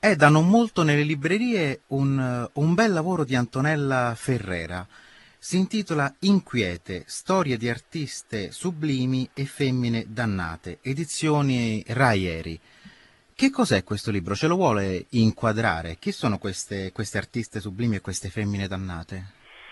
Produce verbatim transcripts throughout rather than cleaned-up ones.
È da non molto nelle librerie un, un bel lavoro di Antonella Ferrera. Si intitola Inquiete, storie di artiste sublimi e femmine dannate, edizioni Raieri. Che cos'è questo libro? Ce lo vuole inquadrare? Chi sono queste, queste artiste sublimi e queste femmine dannate?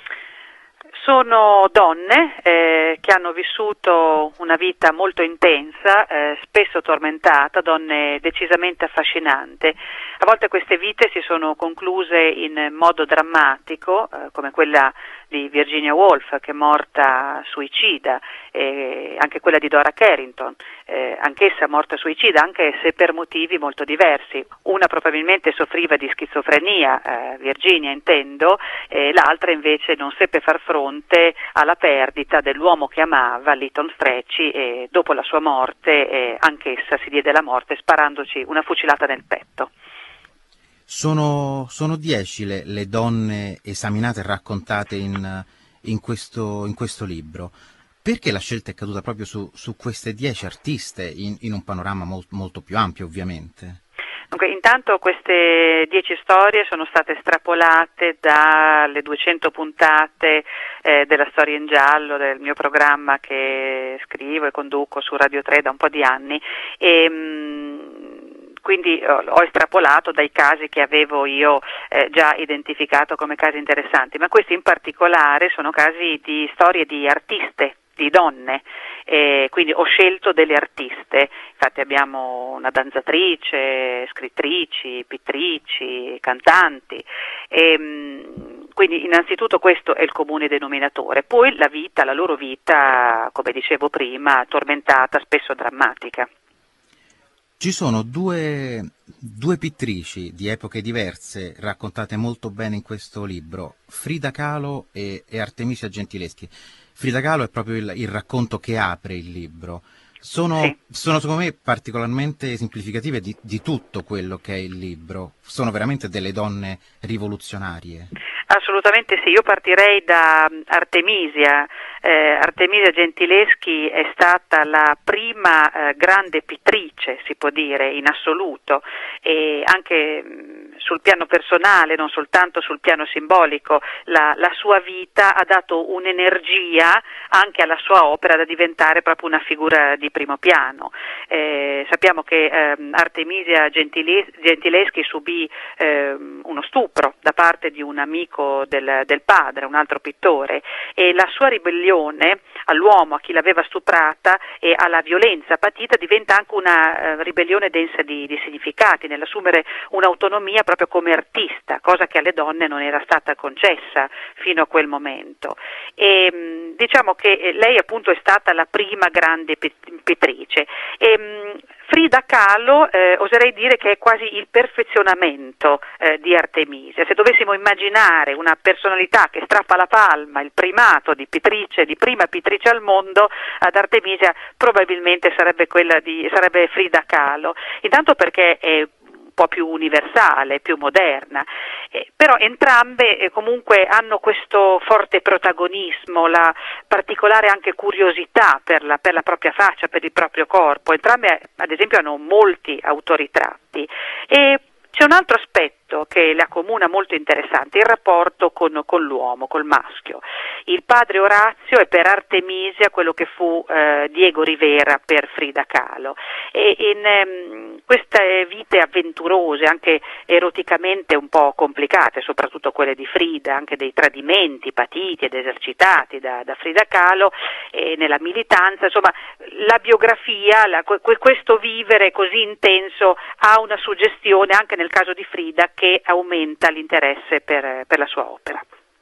Sono donne eh, che hanno vissuto una vita molto intensa, eh, spesso tormentata, donne decisamente affascinanti. A volte queste vite si sono concluse in modo drammatico, eh, come quella di Virginia Woolf, che è morta suicida, e anche quella di Dora Carrington, eh, anch'essa morta suicida, anche se per motivi molto diversi. Una probabilmente soffriva di schizofrenia, eh, Virginia intendo, e l'altra invece non seppe far fronte alla perdita dell'uomo che amava, Lytton Strachey, e dopo la sua morte eh, anch'essa si diede la morte sparandoci una fucilata nel petto. Sono, sono dieci le, le donne esaminate e raccontate in, in, questo, in questo libro. Perché la scelta è caduta proprio su, su queste dieci artiste, in, in un panorama molt, molto più ampio, ovviamente? Dunque, intanto queste dieci storie sono state estrapolate dalle duecento puntate eh, della Storia in Giallo, del mio programma che scrivo e conduco su Radio tre da un po' di anni, e mh, quindi ho, ho estrapolato dai casi che avevo io eh, già identificato come casi interessanti, ma questi in particolare sono casi di storie di artiste, di donne, eh, quindi ho scelto delle artiste, infatti abbiamo una danzatrice, scrittrici, pittrici, cantanti, e, mh, quindi innanzitutto questo è il comune denominatore, poi la vita, la loro vita, come dicevo prima, tormentata, spesso drammatica. Ci sono due, due pittrici di epoche diverse raccontate molto bene in questo libro, Frida Kahlo e, e Artemisia Gentileschi. Frida Kahlo è proprio il, il racconto che apre il libro. Sono, Sì. sono secondo me particolarmente esemplificative di, di tutto quello che è il libro. Sono veramente delle donne rivoluzionarie. Assolutamente sì, io partirei da Artemisia. Eh, Artemisia Gentileschi è stata la prima eh, grande pittrice, si può dire, in assoluto, e anche mh, sul piano personale, non soltanto sul piano simbolico, la, la sua vita ha dato un'energia anche alla sua opera da diventare proprio una figura di primo piano. Eh, sappiamo che eh, Artemisia Gentiles- Gentileschi subì eh, uno stupro da parte di un amico del, del padre, un altro pittore, e la sua ribellione all'uomo, a chi l'aveva stuprata e alla violenza patita diventa anche una eh, ribellione densa di, di significati, nell'assumere un'autonomia proprio come artista, cosa che alle donne non era stata concessa fino a quel momento. E, mh, diciamo che lei appunto è stata la prima grande pittrice. E, mh, Frida Kahlo eh, oserei dire che è quasi il perfezionamento eh, di Artemisia. Se dovessimo immaginare una personalità che strappa la palma, il primato di pittrice, di prima pittrice al mondo, ad Artemisia probabilmente sarebbe quella di sarebbe Frida Kahlo. Intanto perché è un po' più universale, più moderna, eh, però entrambe eh, comunque hanno questo forte protagonismo, la particolare anche curiosità per la, per la propria faccia, per il proprio corpo. Entrambe ad esempio hanno molti autoritratti, e c'è un altro aspetto che le accomuna molto interessante, il rapporto con, con l'uomo, col maschio. Il padre Orazio è per Artemisia quello che fu eh, Diego Rivera per Frida Kahlo, e in ehm, queste vite avventurose, anche eroticamente un po' complicate, soprattutto quelle di Frida, anche dei tradimenti patiti ed esercitati da, da Frida Kahlo e nella militanza, insomma la biografia, la, questo vivere così intenso ha una suggestione anche nel caso di Frida che aumenta l'interesse per, per la sua opera.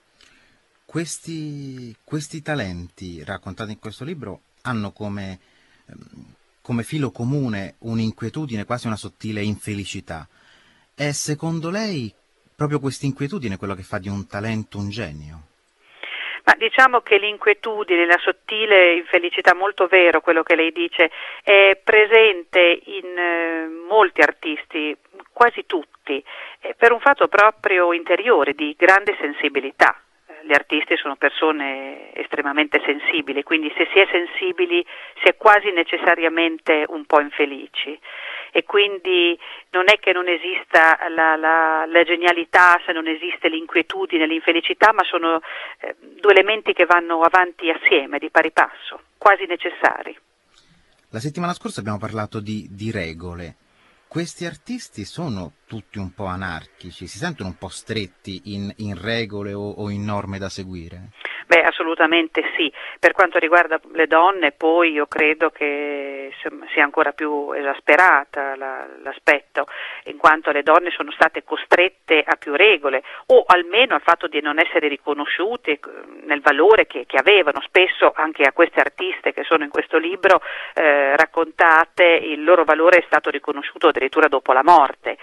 Questi, questi talenti raccontati in questo libro hanno come, come filo comune un'inquietudine, quasi una sottile infelicità. È secondo lei proprio questa inquietudine quello che fa di un talento un genio? Ma diciamo che l'inquietudine, la sottile infelicità, molto vero quello che lei dice, è presente in eh, molti artisti, quasi tutti, eh, per un fatto proprio interiore, di grande sensibilità. Gli artisti sono persone estremamente sensibili, quindi se si è sensibili si è quasi necessariamente un po' infelici. e quindi non è che non esista la, la, la genialità, se non esiste l'inquietudine, l'infelicità, ma sono eh, due elementi che vanno avanti assieme, di pari passo, quasi necessari. La settimana scorsa abbiamo parlato di, di regole. Questi artisti sono tutti un po' anarchici, si sentono un po' stretti in, in regole o, o in norme da seguire? Beh, assolutamente sì. Per quanto riguarda le donne, poi io credo che sia ancora più esasperata la, l'aspetto, in quanto le donne sono state costrette a più regole, o almeno al fatto di non essere riconosciute nel valore che, che avevano. Spesso anche a queste artiste che sono in questo libro eh, raccontate, il loro valore è stato riconosciuto addirittura dopo la morte.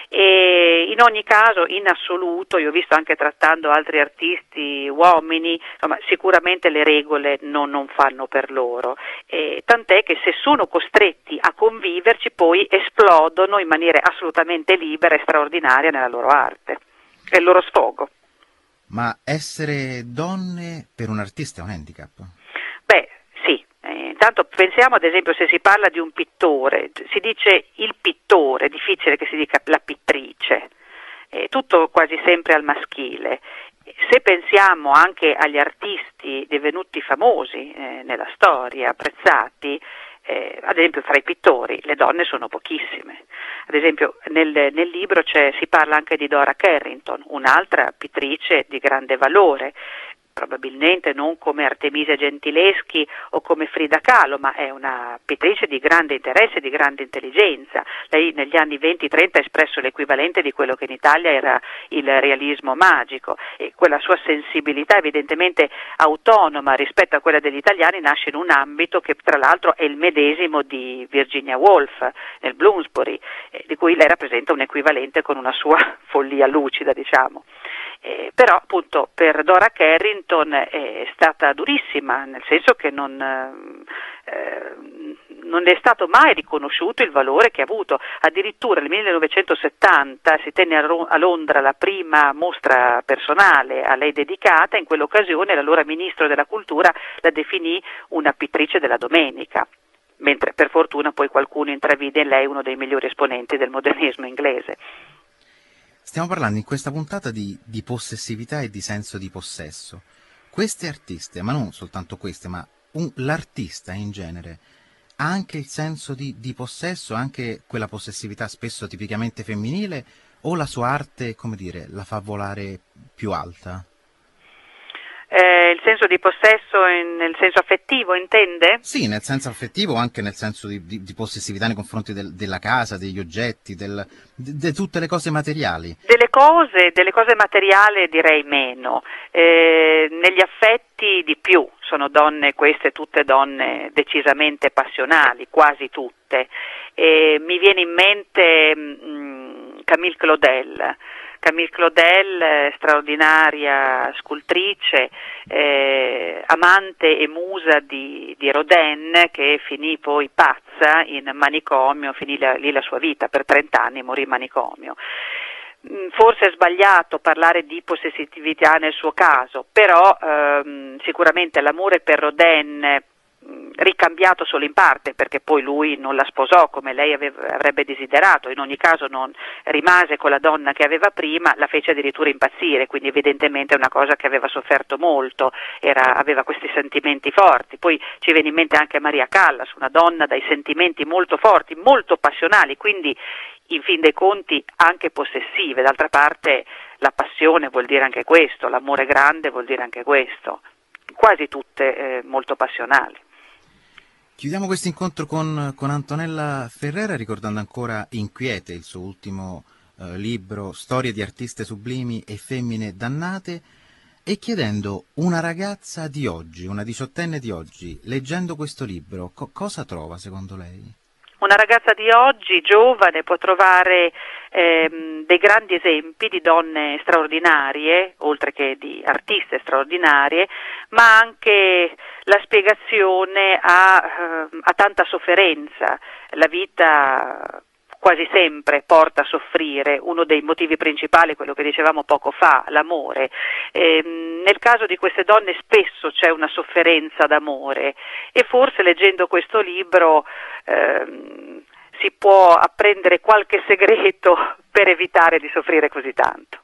E in ogni caso, in assoluto, io ho visto anche trattando altri artisti uomini, insomma, sicuramente le regole non, non fanno per loro, e tant'è che se sono costretti a conviverci poi esplodono in maniera assolutamente libera e straordinaria nella loro arte, è il loro sfogo. Ma essere donne per un artista è un handicap? Beh, sì. Eh, intanto pensiamo ad esempio, se si parla di un pittore, si dice il pittore, è difficile che si dica la pittrice, è tutto quasi sempre al maschile. Se pensiamo anche agli artisti divenuti famosi eh, nella storia, apprezzati, eh, ad esempio fra i pittori le donne sono pochissime. Ad esempio nel, nel libro c'è, si parla anche di Dora Carrington, un'altra pittrice di grande valore, probabilmente non come Artemisia Gentileschi o come Frida Kahlo, ma è una pittrice di grande interesse e di grande intelligenza. Lei negli anni venti trenta ha espresso l'equivalente di quello che in Italia era il realismo magico, e quella sua sensibilità evidentemente autonoma rispetto a quella degli italiani nasce in un ambito che tra l'altro è il medesimo di Virginia Woolf nel Bloomsbury, eh, di cui lei rappresenta un equivalente con una sua follia lucida, diciamo. Eh, però appunto per Dora Carrington è stata durissima, nel senso che non, eh, non è stato mai riconosciuto il valore che ha avuto. Addirittura nel millenovecentosettanta si tenne a, Ro- a Londra la prima mostra personale a lei dedicata. In quell'occasione l'allora ministro della cultura la definì una pittrice della domenica, mentre per fortuna poi qualcuno intravide in lei uno dei migliori esponenti del modernismo inglese. Stiamo parlando in questa puntata di, di possessività e di senso di possesso. Queste artiste, ma non soltanto queste, ma un, l'artista in genere, ha anche il senso di, di possesso, anche quella possessività spesso tipicamente femminile, o la sua arte, come dire, la fa volare più alta? Eh, il senso di possesso in, nel senso affettivo, intende? Sì, nel senso affettivo, anche nel senso di, di, di possessività nei confronti del, della casa, degli oggetti, del, di, di tutte le cose materiali. Delle cose, delle cose materiali direi meno, eh, negli affetti di più. Sono donne, queste tutte donne decisamente passionali, quasi tutte. Eh, mi viene in mente mh, Camille Claudel. Camille Claudel, straordinaria scultrice, eh, amante e musa di, di Rodin, che finì poi pazza in manicomio, finì la, lì la sua vita, per trent'anni morì in manicomio. Forse è sbagliato parlare di possessività nel suo caso, però ehm, sicuramente l'amore per Rodin, ricambiato solo in parte, perché poi lui non la sposò come lei aveva, avrebbe desiderato, in ogni caso non rimase con la donna che aveva prima, la fece addirittura impazzire, quindi evidentemente è una cosa che aveva sofferto molto, era, aveva questi sentimenti forti. Poi ci viene in mente anche Maria Callas, una donna dai sentimenti molto forti, molto passionali, quindi in fin dei conti anche possessive. D'altra parte la passione vuol dire anche questo, l'amore grande vuol dire anche questo, quasi tutte eh, molto passionali. Chiudiamo questo incontro con, con Antonella Ferrera ricordando ancora Inquiete, il suo ultimo eh, libro, Storie di artiste sublimi e femmine dannate, e chiedendo: una ragazza di oggi, una diciottenne di oggi, leggendo questo libro, co- cosa trova secondo lei? Una ragazza di oggi, giovane, può trovare ehm, dei grandi esempi di donne straordinarie, oltre che di artiste straordinarie, ma anche la spiegazione a, eh, a tanta sofferenza. La vita quasi sempre porta a soffrire, uno dei motivi principali, quello che dicevamo poco fa, l'amore. Eh, nel caso di queste donne spesso c'è una sofferenza d'amore, e forse leggendo questo libro eh, si può apprendere qualche segreto per evitare di soffrire così tanto.